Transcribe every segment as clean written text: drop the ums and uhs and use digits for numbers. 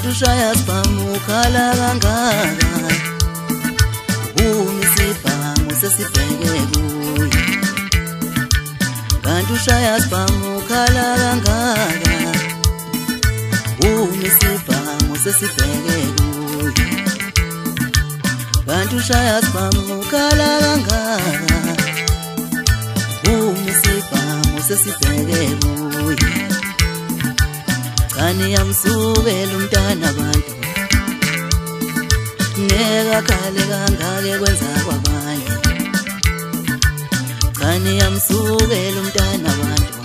kanti ushaya sibhamu ukhala kangaka uma isibhamu sesibheke kuye kanti ushaya sibhamu ukhala kangaka uma isibhamu sesibheke kuye kanti ushaya sibhamu ukhala kangaka uma isibhamu sesibheke kuye Kani yamsukela umntana abantu Neka khale kangake kwenza kwabanye Kani yamsukela umntana abantu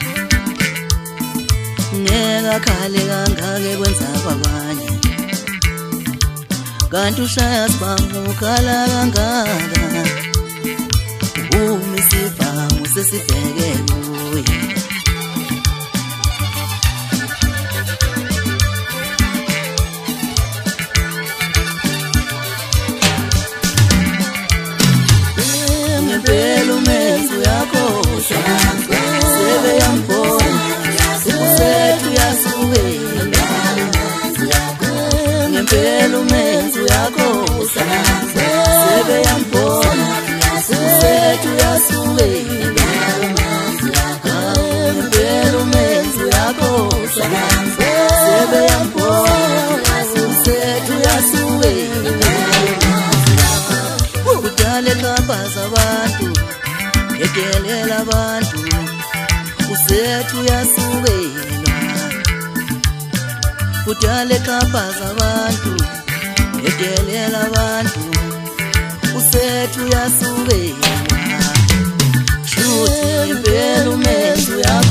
Neka khale kangake kwenza kwabanye Kanti ushaya sibhamu ukhala kangaka Uma isibhamu sesibheke kuye Ngempela umenzi uyakhohlwa Sebe yambona Ubusethu uyasukela Ngempela umenzi uyakhohlwa Sebe yambona Ubusethu uyasukela Ngempela umenzi uyakhohlwa Sebe yambona Ubusethu uyasukela Kudala eqhabaza abantu edelela abantu usethu uyasukela Kudala eqhabaza abantu edelela abantu usethu uyasukela Shuthi impela umenzi